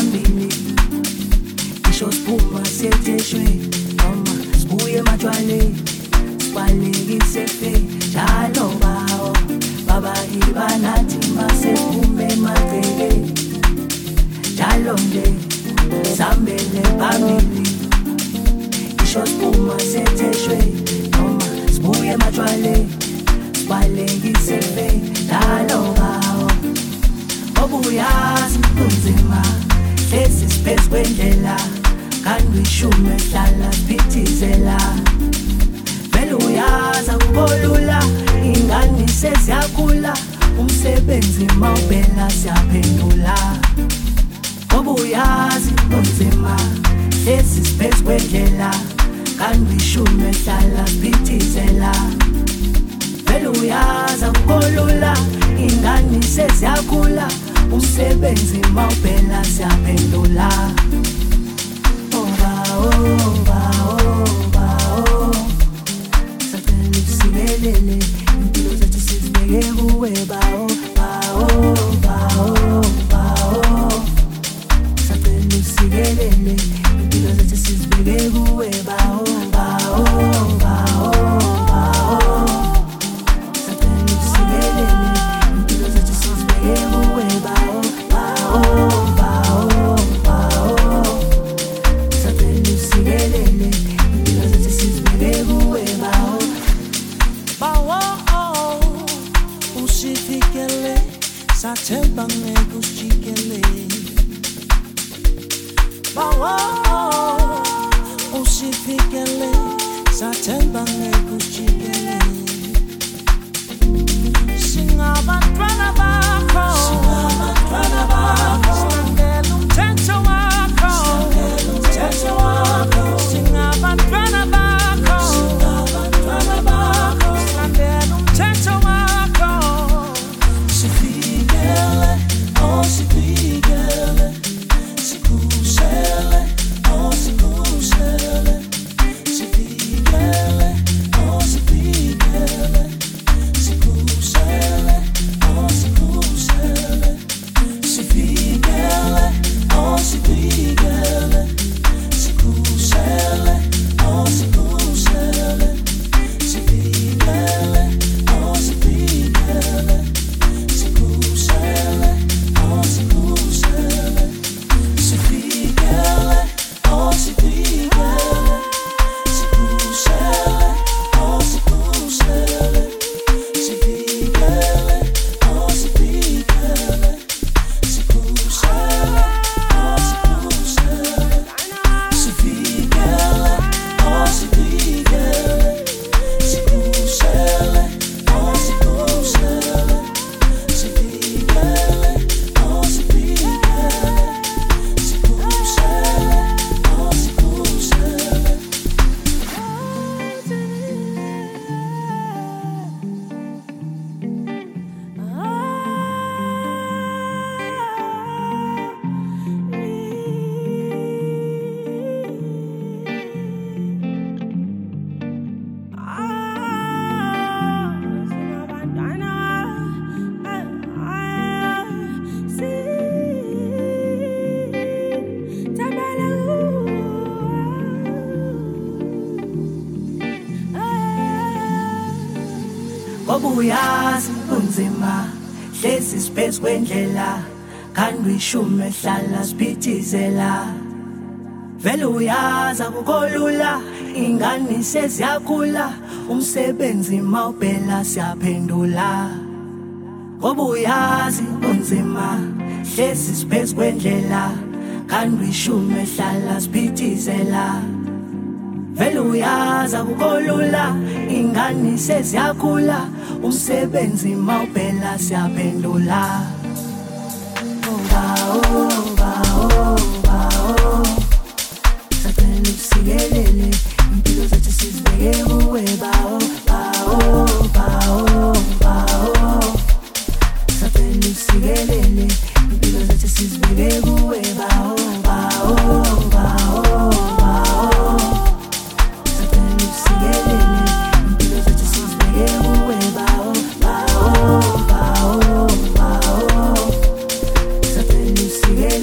phambili ngisho siphuma setheshwe noma sibuye ematshwaleni sibalekise fe njalo bawo baba ibanathi masephume emagcekeni njalo nje sambele phambili ngisho siphuma setheshwe noma sibuye ematshwaleni sibalekise fe njalo bawo obuyazi kunzima lesi space kwendlela kanti ishume hlala siphithizela vele uyaza kukolula ingane seziyakhula umsebenzi mawubela siyaphendula obuyazi kunzima lesi space kwendlela kanti ishume hlala siphithizela vele uyaza kukolula ingane seziyakhula umsebenzi mawubela siyaphendula sacela usikelele impilo zethu sizibeke kuwe bawo sacela usikelele impilo zethu sizibeke kuwe bawo sacela usikelele impilo zethu sizibeke kuwe bawo Sathemba ngekushikele bawo usifikele sathemba ngekushikele singabantwana bakho silandela umthetho wakho singabantwana bakho silandela umthetho wakho Sifikele, sikusele, sikusele, sifikele, sifikele, sikusele, sikusele, sifikele, sifikele, sikusele, sikusele, sifikele, sifikele. obuyazi kunzima hlezi space kwendlela kanti ishume hlala siphithizela vele uyaza kukolula ingane seziyakhula umsebenzi mawubela siyaphendula obuyazi kunzima hlezi space kwendlela kanti ishume hlala siphithizela vele uyaza kukolula ingane seziyakhula umsebenzi mawubela siyaphendula sacela usikelele impilo zethu sizibeke kuwe bawo sacela usikelele impilo zethu sizibeke kuwe bawo Sigue